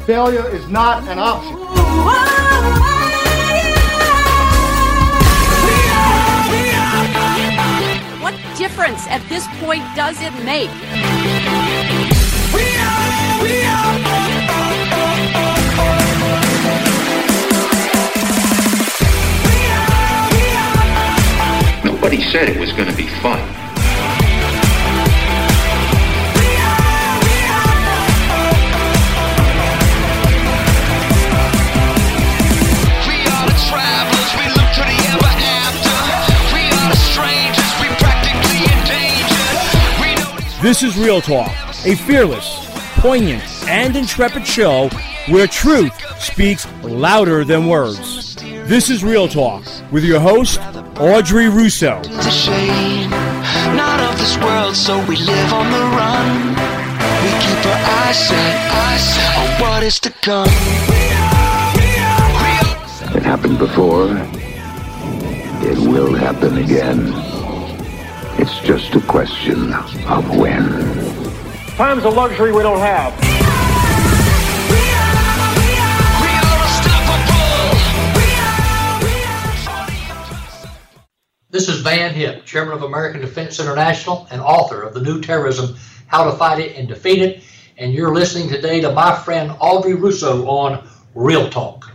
Failure is not an option. What difference at this point does it make? Nobody said it was going to be fun. This is Real Talk, a fearless, poignant, and intrepid show where truth speaks louder than words. This is Real Talk with your host, Audrey Russo. The shame, not of this world, so we live on the run. We keep our eyes set on what is to come. It happened before. It will happen again. It's just a question of when. Time's a luxury we don't have. This is Van Hitt, Chairman of American Defense International and author of the new terrorism, How to Fight It and Defeat It. And you're listening today to my friend Audrey Russo on Real Talk.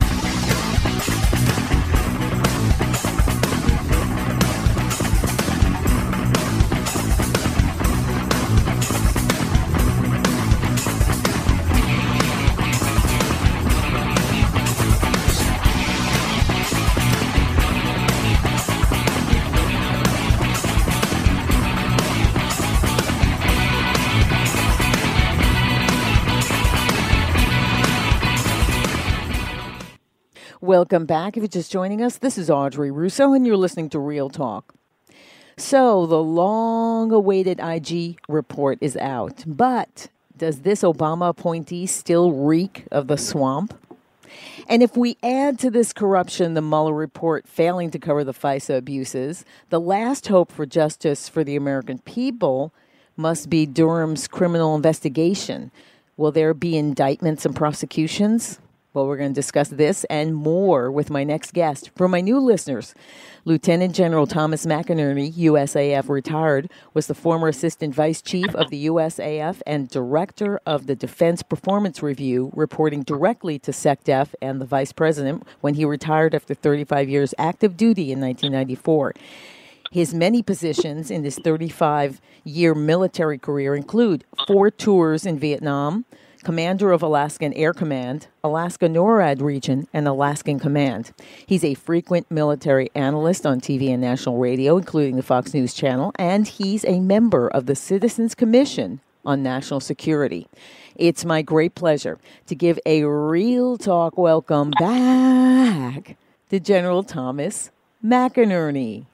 Welcome back. If you're just joining us, this is Audrey Russo, and you're listening to Real Talk. So, the long-awaited IG report is out, but does this Obama appointee still reek of the swamp? And if we add to this corruption the Mueller report failing to cover the FISA abuses, the last hope for justice for the American people must be Durham's criminal investigation. Will there be indictments and prosecutions? Well, we're going to discuss this and more with my next guest. For my new listeners, Lieutenant General Thomas McInerney, USAF retired, was the former Assistant Vice Chief of the USAF and Director of the Defense Performance Review, reporting directly to SecDef and the Vice President when he retired after 35 years active duty in 1994. His many positions in this 35-year military career include 4 tours in Vietnam, Commander of Alaskan Air Command, Alaska NORAD Region, and Alaskan Command. He's a frequent military analyst on TV and national radio, including the Fox News Channel, and he's a member of the Citizens Commission on National Security. It's my great pleasure to give a Real Talk welcome back to General Thomas McInerney.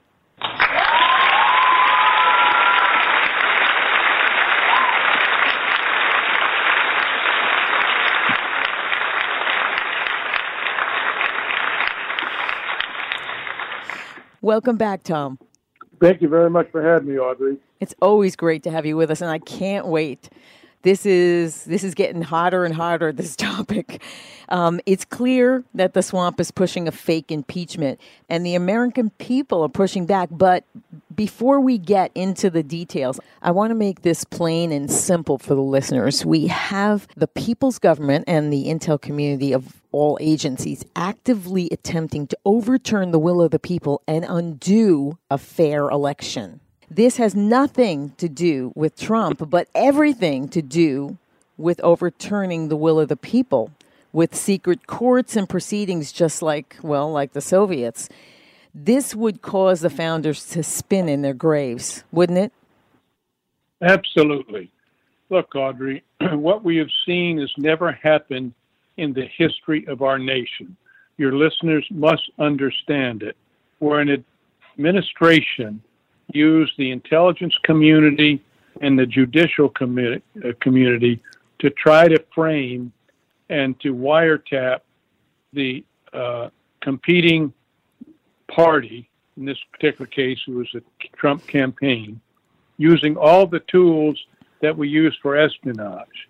Welcome back, Tom. Thank you very much for having me, Audrey. It's always great to have you with us, and I can't wait. This is getting hotter and hotter, this topic. It's clear that the swamp is pushing a fake impeachment, and the American people are pushing back. But before we get into the details, I want to make this plain and simple for the listeners. We have the people's government and the intel community of all agencies actively attempting to overturn the will of the people and undo a fair election. This has nothing to do with Trump, but everything to do with overturning the will of the people, with secret courts and proceedings just like the Soviets. This would cause the founders to spin in their graves, wouldn't it? Absolutely. Look, Audrey, what we have seen has never happened in the history of our nation. Your listeners must understand it. Where an administration used the intelligence community and the judicial community to try to frame and to wiretap the competing party, in this particular case it was the Trump campaign, using all the tools that we use for espionage.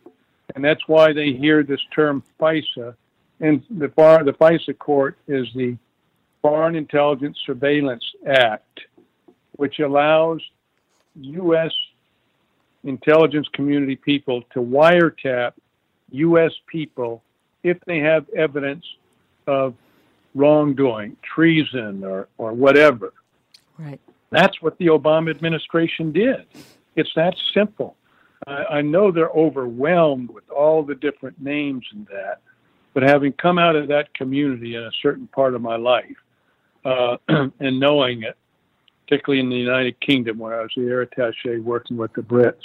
And that's why they hear this term FISA. And the FISA court is the Foreign Intelligence Surveillance Act, which allows U.S. intelligence community people to wiretap U.S. people if they have evidence of wrongdoing, treason, or whatever. Right. That's what the Obama administration did. It's that simple. I know they're overwhelmed with all the different names and that, but having come out of that community in a certain part of my life, and knowing it, particularly in the United Kingdom where I was the air attaché working with the Brits,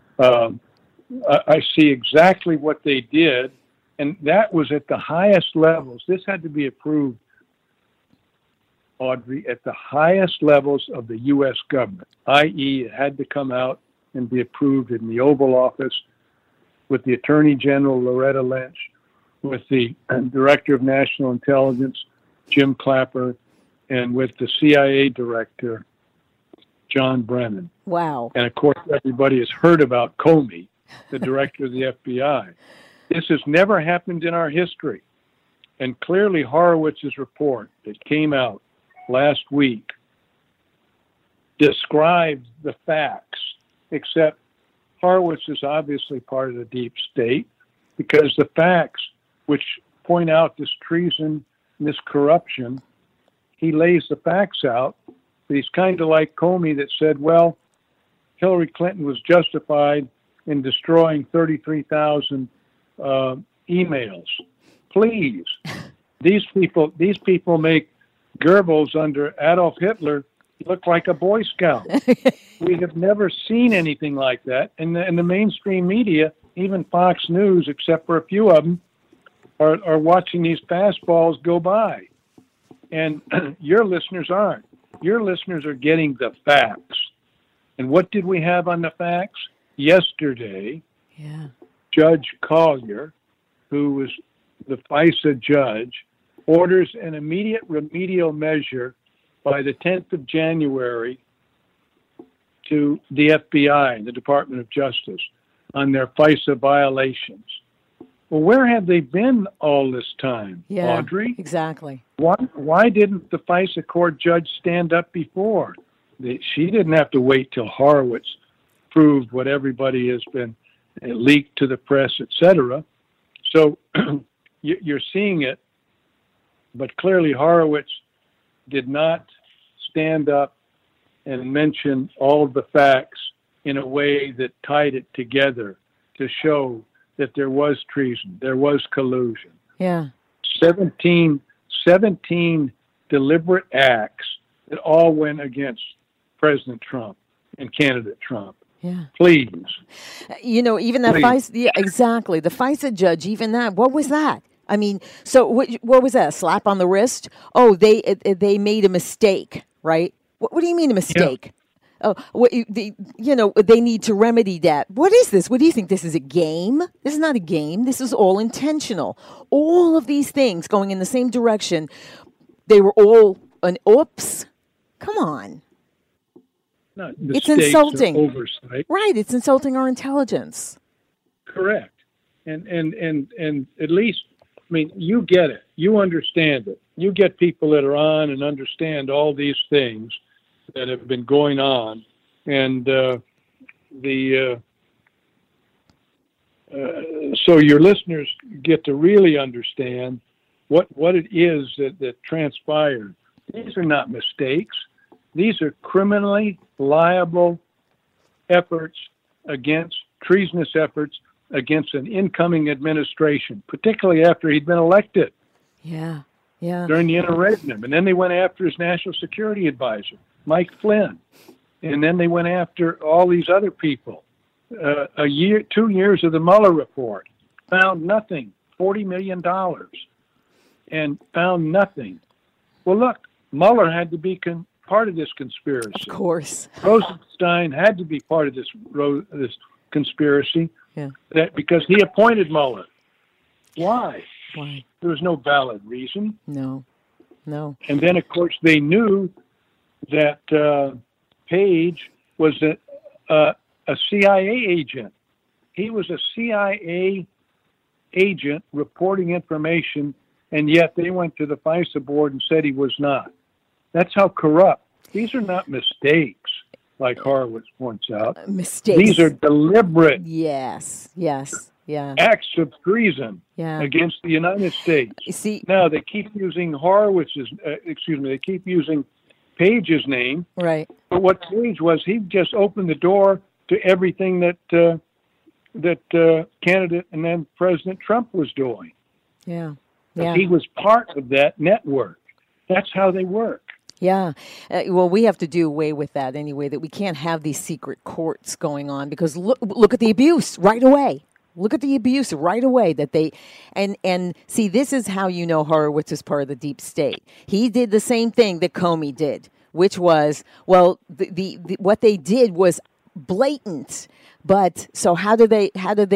I see exactly what they did, and that was at the highest levels. This had to be approved, Audrey, at the highest levels of the U.S. government, i.e. it had to come out and be approved in the Oval Office with the Attorney General, Loretta Lynch, with the Director of National Intelligence, Jim Clapper, and with the CIA Director, John Brennan. Wow. And of course, everybody has heard about Comey, the Director of the FBI. This has never happened in our history. And clearly Horowitz's report that came out last week described the facts, except Horowitz is obviously part of the deep state, because the facts which point out this treason, this corruption, he lays the facts out. But he's kind of like Comey that said, well, Hillary Clinton was justified in destroying 33,000 emails. Please, these people make Goebbels under Adolf Hitler look like a Boy Scout. We have never seen anything like that. And the mainstream media, even Fox News, except for a few of them, are watching these fastballs go by. And your listeners aren't. Your listeners are getting the facts. And what did we have on the facts? Yesterday, Judge Collier, who was the FISA judge, orders an immediate remedial measure by the 10th of January to the FBI, the Department of Justice, on their FISA violations. Well, where have they been all this time, Audrey? Exactly. Why didn't the FISA court judge stand up before? She didn't have to wait till Horowitz proved what everybody has been leaked to the press, etc. So you're seeing it, but clearly Horowitz did not stand up and mention all of the facts in a way that tied it together to show that there was treason, there was collusion. Yeah. 17 deliberate acts that all went against President Trump and candidate Trump. Yeah. Please. You know, even that FISA, yeah, exactly. The FISA judge, even that, what was that? I mean, so what was that? A slap on the wrist? Oh, they made a mistake, right? What do you mean a mistake? Yeah. Oh, they need to remedy that. What is this? What do you think? This is a game? This is not a game. This is all intentional. All of these things going in the same direction. They were all an oops. Come on. It's insulting. Oversight. Right. It's insulting our intelligence. Correct. And at least, I mean, you get it. You understand it. You get people that are on and understand all these things that have been going on, and so your listeners get to really understand what it is that transpired. These are not mistakes. These are criminally liable efforts treasonous efforts against an incoming administration, particularly after he'd been elected. Yeah. During the interregnum, and then they went after his national security advisor, Mike Flynn, and then they went after all these other people. 2 years of the Mueller report, found nothing, $40 million, and found nothing. Well, look, Mueller had to be part of this conspiracy. Of course. Rosenstein had to be part of this conspiracy. Yeah. Because he appointed Mueller. Why? There was no valid reason. No. And then, of course, they knew that Page was a CIA agent. He was a CIA agent reporting information, and yet they went to the FISA board and said he was not. That's how corrupt. These are not mistakes, like Horowitz points out. Mistakes. These are deliberate Yes. Yeah. acts of treason Yeah. against the United States. See, Now, they keep using they keep using Page's name. right. But what Page was, he just opened the door to everything that candidate and then President Trump was doing. Yeah. Yeah. He was part of that network. That's how they work. Yeah. Well, we have to do away with that anyway, that we can't have these secret courts going on, because look at the abuse right away. Look at the abuse right away that they, and see, this is how you know Horowitz is part of the deep state. He did the same thing that Comey did, which was, well, the what they did was blatant. But so how do they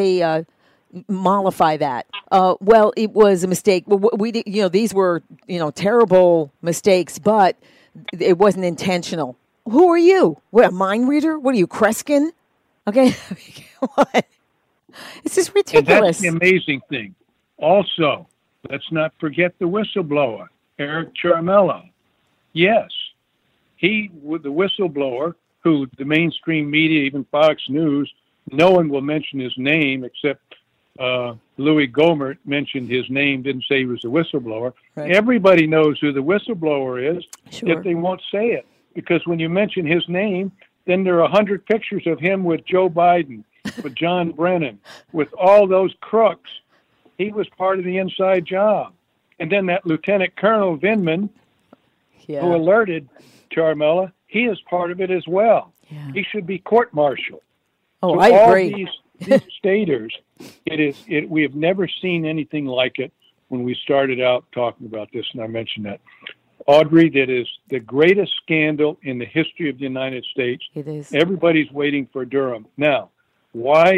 mollify that? Well, it was a mistake. We did, these were, terrible mistakes, but it wasn't intentional. Who are you? What, a mind reader? What are you, Kreskin? Okay. What? It's just ridiculous. And that's the amazing thing. Also, let's not forget the whistleblower, Eric Ciaramella. Yes, he was the whistleblower who the mainstream media, even Fox News, no one will mention his name except Louis Gohmert mentioned his name, didn't say he was a whistleblower. Right. Everybody knows who the whistleblower is, yet they won't say it. Because when you mention his name, then there are 100 pictures of him with Joe Biden, with John Brennan, with all those crooks. He was part of the inside job. And then that Lieutenant Colonel Vindman, who alerted Ciaramella, he is part of it as well. Yeah. He should be court-martialed. Oh, so I agree. All these staters, we have never seen anything like it when we started out talking about this, and I mentioned that. Audrey, that is the greatest scandal in the history of the United States. It is. Everybody's waiting for Durham. Now, why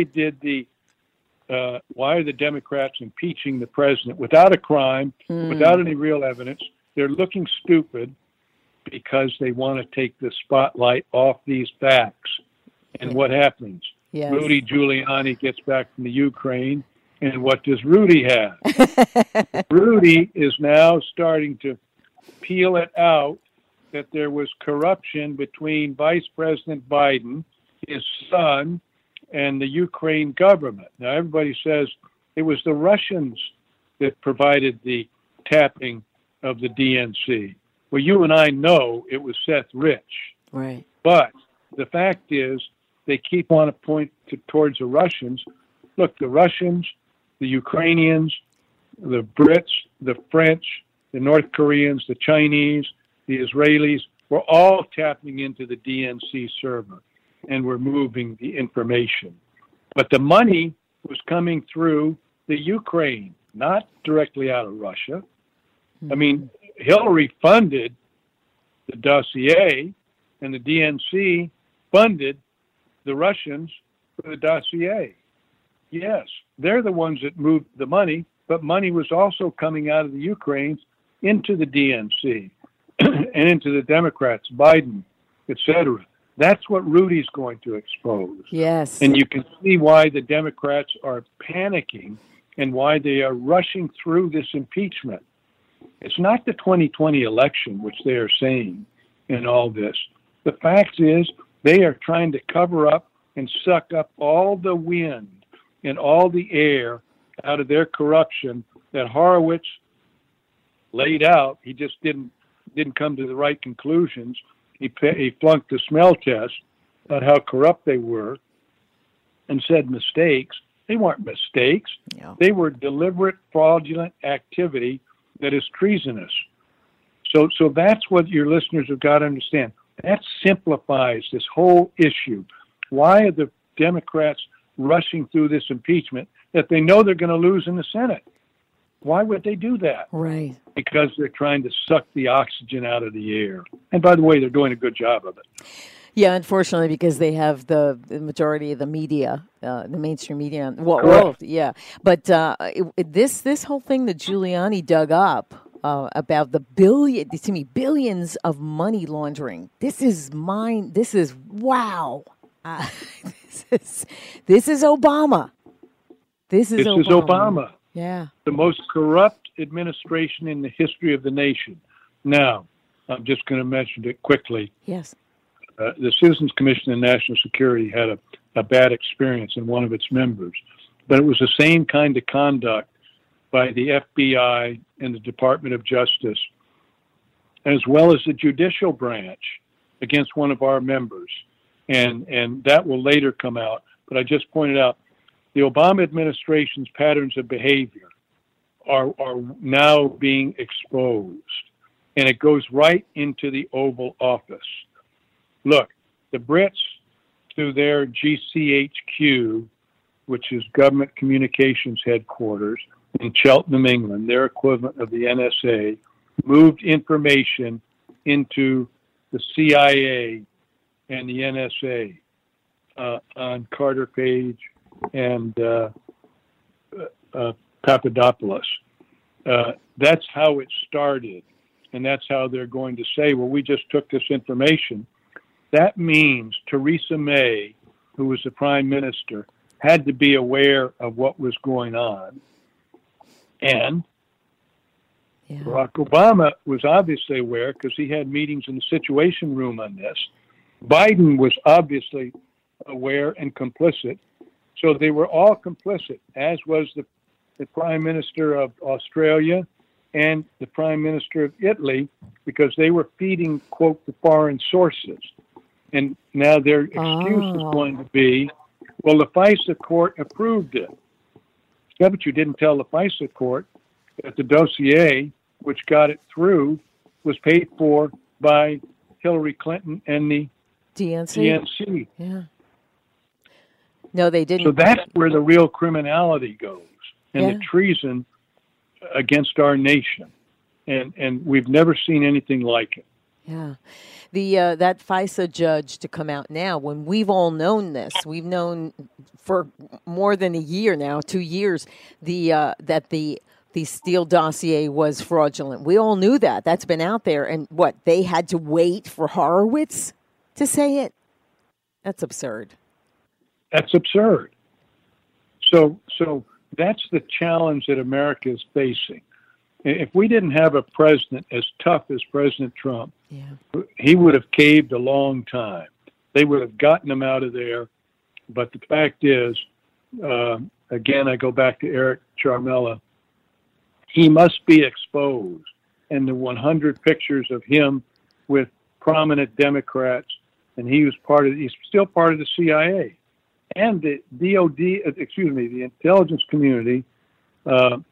are the Democrats impeaching the president without a crime, without any real evidence? They're looking stupid because they want to take the spotlight off these facts. And what happens? Yes. Rudy Giuliani gets back from the Ukraine, and what does Rudy have? Rudy is now starting to peel it out that there was corruption between Vice President Biden, his son, and the Ukraine government. Now, everybody says it was the Russians that provided the tapping of the DNC. Well, you and I know it was Seth Rich. Right. But the fact is, they keep on to point towards the Russians. Look, the Russians, the Ukrainians, the Brits, the French, the North Koreans, the Chinese, the Israelis were all tapping into the DNC server and were moving the information. But the money was coming through the Ukraine, not directly out of Russia. I mean, Hillary funded the dossier, and the DNC funded the Russians for the dossier. Yes, they're the ones that moved the money, but money was also coming out of the Ukraine into the DNC and into the Democrats, Biden, etc. That's what Rudy's going to expose. Yes. And you can see why the Democrats are panicking and why they are rushing through this impeachment. It's not the 2020 election, which they are saying in all this. The fact is they are trying to cover up and suck up all the wind and all the air out of their corruption that Horowitz laid out. He just didn't come to the right conclusions. He flunked the smell test about how corrupt they were and said mistakes. They weren't mistakes. Yeah. They were deliberate fraudulent activity that is treasonous. So that's what your listeners have got to understand. That simplifies this whole issue. Why are the Democrats rushing through this impeachment that they know they're going to lose in the Senate? Why would they do that? Right. Because they're trying to suck the oxygen out of the air. And by the way, they're doing a good job of it. Yeah, unfortunately, because they have the majority of the media, the mainstream media. Well, yeah. But this whole thing that Giuliani dug up about the billions of money laundering. This is wow. This is Obama. This is Obama. Yeah. The most corrupt administration in the history of the nation. Now, I'm just going to mention it quickly. Yes. The Citizens Commission on National Security had a bad experience in one of its members, but it was the same kind of conduct by the FBI and the Department of Justice, as well as the judicial branch against one of our members. And that will later come out. But I just pointed out the Obama administration's patterns of behavior are now being exposed. And it goes right into the Oval Office. Look, the Brits, through their GCHQ, which is Government Communications Headquarters in Cheltenham, England, their equivalent of the NSA, moved information into the CIA and the NSA on Carter Page and Papadopoulos. That's how it started, and that's how they're going to say, well, we just took this information. That means Theresa May, who was the prime minister, had to be aware of what was going on. And Barack Obama was obviously aware because he had meetings in the Situation Room on this. Biden was obviously aware and complicit. So they were all complicit, as was the Prime Minister of Australia and the Prime Minister of Italy, because they were feeding, quote, the foreign sources. And now their excuse is going to be, well, the FISA court approved it. Yeah, but you didn't tell the FISA court that the dossier, which got it through, was paid for by Hillary Clinton and the DNC. Yeah. No, they didn't. So that's where the real criminality goes, and the treason against our nation. And we've never seen anything like it. Yeah. That FISA judge to come out now, when we've all known this, we've known for more than a year now, 2 years, that the Steele dossier was fraudulent. We all knew that. That's been out there. And what, they had to wait for Horowitz to say it? That's absurd. That's absurd. So that's the challenge that America is facing. If we didn't have a president as tough as President Trump, he would have caved a long time. They would have gotten him out of there. But the fact is, again, I go back to Eric Charmella, he must be exposed. And the 100 pictures of him with prominent Democrats, and he's still part of the CIA. And the the intelligence community, the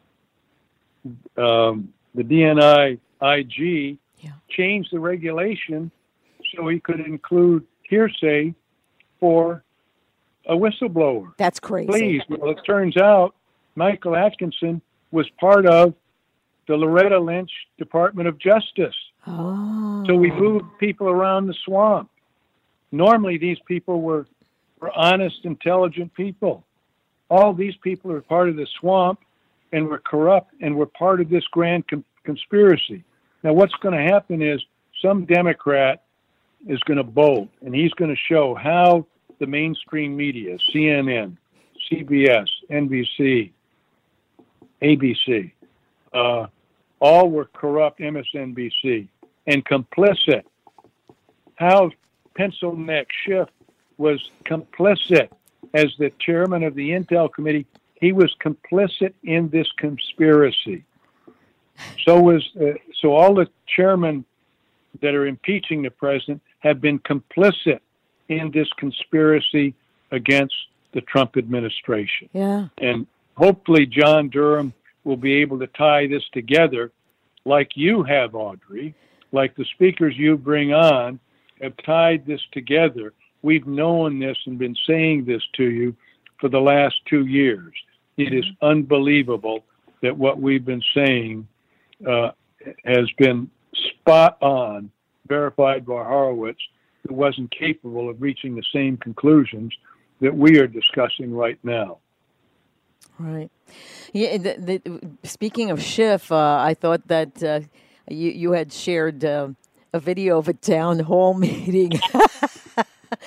DNI IG, changed the regulation so he could include hearsay for a whistleblower. That's crazy. Please. Well, it turns out Michael Atkinson was part of the Loretta Lynch Department of Justice. Oh. So we moved people around the swamp. Normally, these people were honest, intelligent people. All these people are part of the swamp and were corrupt and were part of this grand conspiracy. Now, what's going to happen is some Democrat is going to bolt, and he's going to show how the mainstream media, CNN, CBS, NBC, ABC, all were corrupt, MSNBC, and complicit. How Pencil Neck Schiff was complicit as the chairman of the Intel Committee. He was complicit in this conspiracy. So all the chairmen that are impeaching the president have been complicit in this conspiracy against the Trump administration. Yeah. And hopefully John Durham will be able to tie this together like you have, Audrey, like the speakers you bring on have tied this together. We've known this and been saying this to you for the last 2 years. It is unbelievable that what we've been saying has been spot on, verified by Horowitz, who wasn't capable of reaching the same conclusions that we are discussing right now. Right. Yeah. Speaking of Schiff, I thought that you had shared a video of a town hall meeting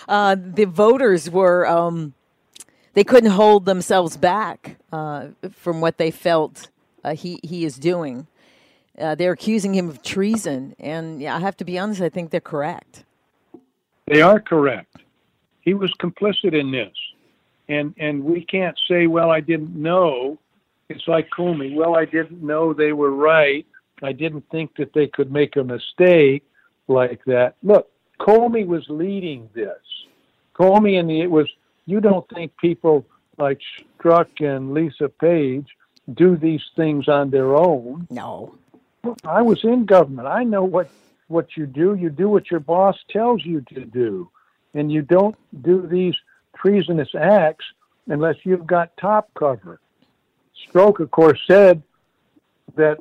the voters were, they couldn't hold themselves back from what they felt he is doing. They're accusing him of treason, and I have to be honest, I think they're correct. They are correct. He was complicit in this. And we can't say, well, I didn't know. It's like Comey. Well, I didn't know they were right. I didn't think that they could make a mistake like that. Look, Comey was leading this. Comey you don't think people like Strzok and Lisa Page do these things on their own. No. I was in government. I know what you do. You do what your boss tells you to do. And you don't do these treasonous acts unless you've got top cover. Strzok, of course, said that,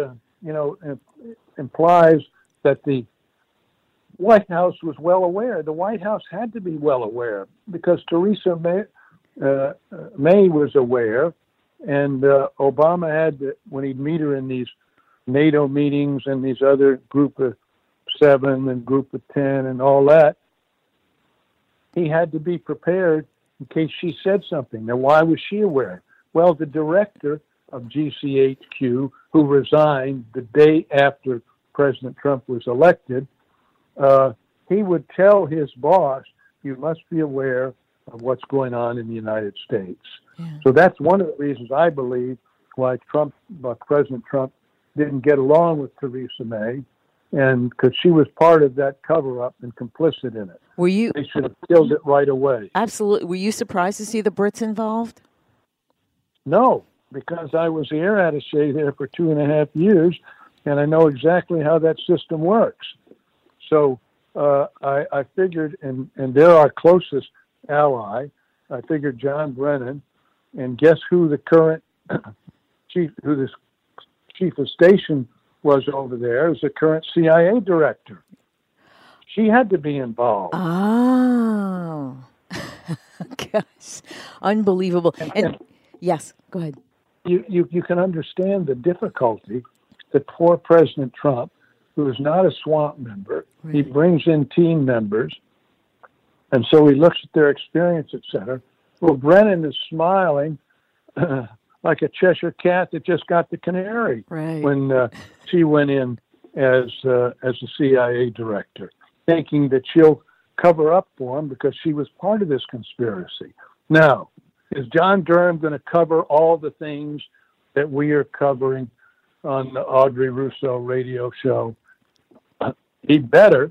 implies that the White House was well aware. The White House had to be well aware because Theresa May was aware, and Obama had to, when he'd meet her in these NATO meetings and these other Group of 7 and Group of 10 and all that, he had to be prepared in case she said something. Now, why was she aware? Well, the director of GCHQ, who resigned the day after President Trump was elected, he would tell his boss, you must be aware of what's going on in the United States. Yeah. So that's one of the reasons I believe why President Trump didn't get along with Theresa May, and because she was part of that cover-up and complicit in it. They should have killed it right away. Absolutely. Were you surprised to see the Brits involved? No, because I was the air attaché there for 2.5 years, and I know exactly how that system works. So I figured, and they're our closest ally, I figured John Brennan, and guess who the current chief of station was over there, is the current CIA director. She had to be involved. Oh, gosh, unbelievable. And yes, go ahead. You can understand the difficulty that poor President Trump, who is not a swamp member, right. He brings in team members, and so he looks at their experience, etc. Well, Brennan is smiling like a Cheshire cat that just got the canary when she went in as the CIA director, thinking that she'll cover up for him because she was part of this conspiracy. Now, is John Durham going to cover all the things that we are covering on the Audrey Russo radio show? He better,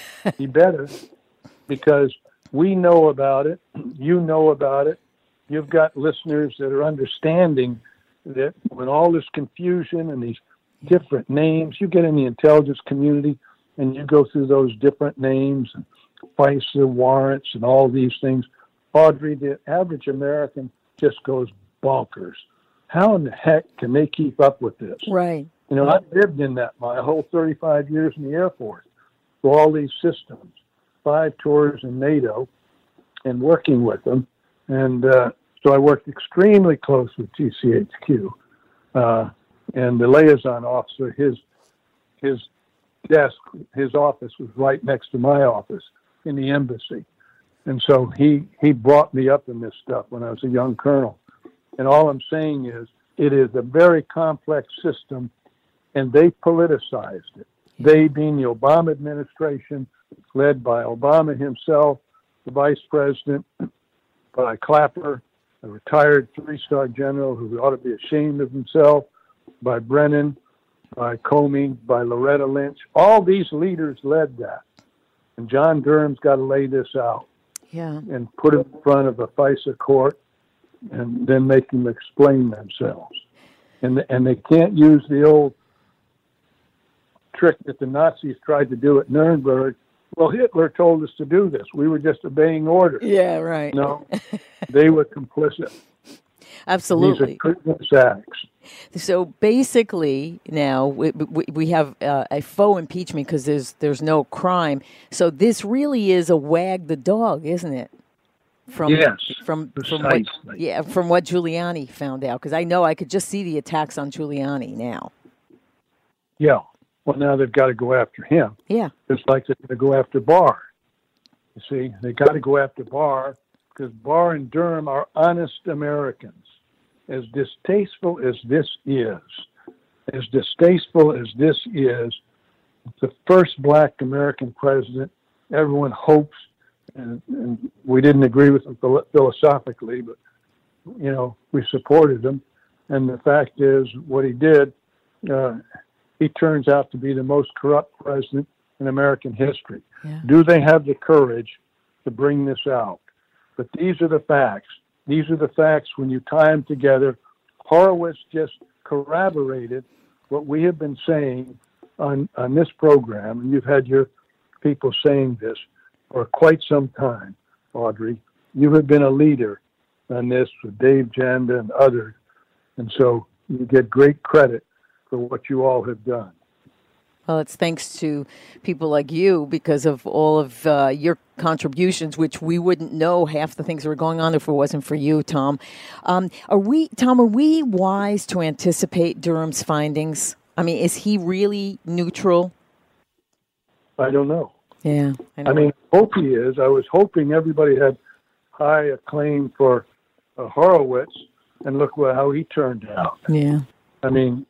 because we know about it, you know about it, you've got listeners that are understanding that when all this confusion and these different names, you get in the intelligence community and you go through those different names and FISA warrants and all these things, Audrey, the average American just goes bonkers. How in the heck can they keep up with this? Right. You know, I've lived in that my whole 35 years in the Air Force for all these systems, 5 tours in NATO and working with them. And so I worked extremely close with GCHQ. And the liaison officer, his desk, his office was right next to my office in the embassy. And so he brought me up in this stuff when I was a young colonel. And all I'm saying is it is a very complex system, and they politicized it. They being the Obama administration, led by Obama himself, the vice president, by Clapper, a retired 3-star general who ought to be ashamed of himself, by Brennan, by Comey, by Loretta Lynch. All these leaders led that. And John Durham's got to lay this out and put it in front of a FISA court and then make them explain themselves. And they can't use the old trick that the Nazis tried to do at Nuremberg. Well, Hitler told us to do this. We were just obeying orders. Yeah, right. No, they were complicit. Absolutely. These are treasonous acts. So basically, now we have a faux impeachment because there's no crime. So this really is a wag the dog, isn't it? From what Giuliani found out, because I know I could just see the attacks on Giuliani now. Yeah. Well, now they've got to go after him. Yeah. Just like they're going to go after Barr. You see, they got to go after Barr because Barr and Durham are honest Americans. As distasteful as this is, the first black American president, everyone hopes, and we didn't agree with him philosophically, but, we supported him. And the fact is, what he did, he turns out to be the most corrupt president in American history. Yeah. Do they have the courage to bring this out? But these are the facts. These are the facts when you tie them together. Horowitz just corroborated what we have been saying on this program, and you've had your people saying this for quite some time, Audrey. You have been a leader on this with Dave Janda and others, and so you get great credit for what you all have done. Well, it's thanks to people like you because of all of your contributions, which we wouldn't know half the things that were going on if it wasn't for you, Tom. Are we wise to anticipate Durham's findings? I mean, is he really neutral? I don't know. Yeah. I mean, hope he is. I was hoping everybody had high acclaim for Horowitz, and look how he turned out. Yeah. I mean,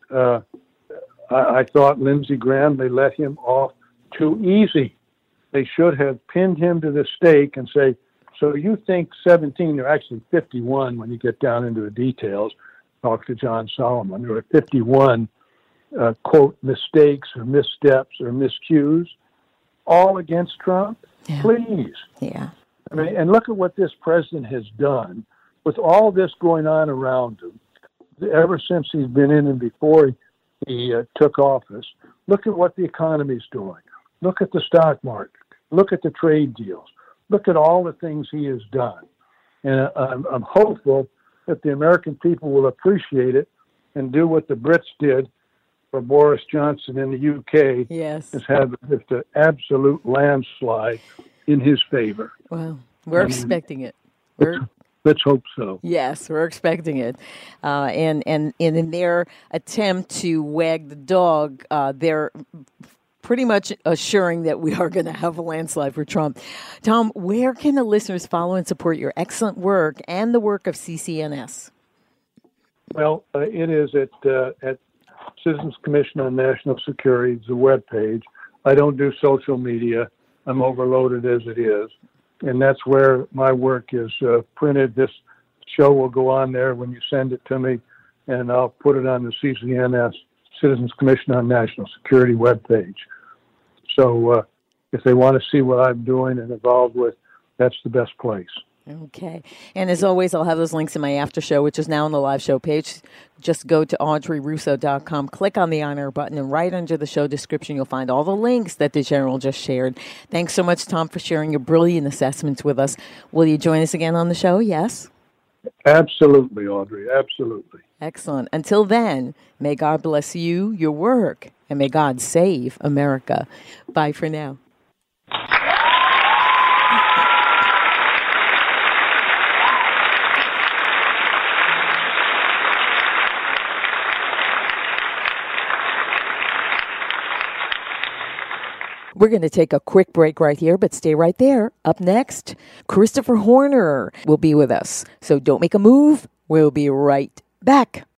I thought Lindsey Graham, they let him off too easy. They should have pinned him to the stake and say, so you think 17, they're actually 51 when you get down into the details. Talk to John Solomon. There were 51, quote, mistakes or missteps or miscues, all against Trump. Yeah. Please. Yeah. I mean, and look at what this president has done with all this going on around him. Ever since he's been in and before he took office, look at what the economy's doing. Look at the stock market. Look at the trade deals. Look at all the things he has done. And I'm hopeful that the American people will appreciate it and do what the Brits did for Boris Johnson in the UK. Yes. Is have just an absolute landslide in his favor. Well, we're expecting it. Let's hope so. Yes, we're expecting it. And in their attempt to wag the dog, they're pretty much assuring that we are going to have a landslide for Trump. Tom, where can the listeners follow and support your excellent work and the work of CCNS? Well, it is at Citizens Commission on National Security, the webpage. I don't do social media. I'm overloaded as it is. And that's where my work is printed. This show will go on there when you send it to me, and I'll put it on the CCNS, Citizens Commission on National Security webpage. So if they want to see what I'm doing and involved with, that's the best place. Okay. And as always, I'll have those links in my after show, which is now on the live show page. Just go to AudreyRusso.com, click on the honor button, and right under the show description, you'll find all the links that the General just shared. Thanks so much, Tom, for sharing your brilliant assessments with us. Will you join us again on the show? Yes? Absolutely, Audrey. Absolutely. Excellent. Until then, may God bless you, your work, and may God save America. Bye for now. We're going to take a quick break right here, but stay right there. Up next, Christopher Horner will be with us. So don't make a move. We'll be right back.